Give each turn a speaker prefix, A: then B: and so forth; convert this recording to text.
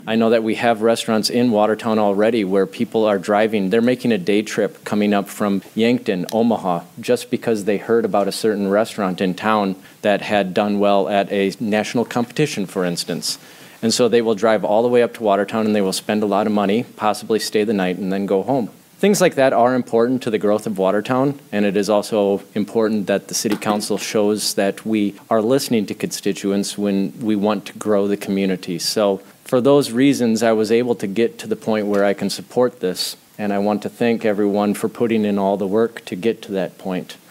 A: I know that we have restaurants in Watertown already where people are driving. They're making a day trip coming up from Yankton, Omaha, just because they heard about a certain restaurant in town that had done well at a national competition, for instance. And so they will drive all the way up to Watertown and they will spend a lot of money, possibly stay the night, and then go home. Things like that are important to the growth of Watertown, and it is also important that the City Council shows that we are listening to constituents when we want to grow the community. So for those reasons, I was able to get to the point where I can support this, and I want to thank everyone for putting in all the work to get to that point.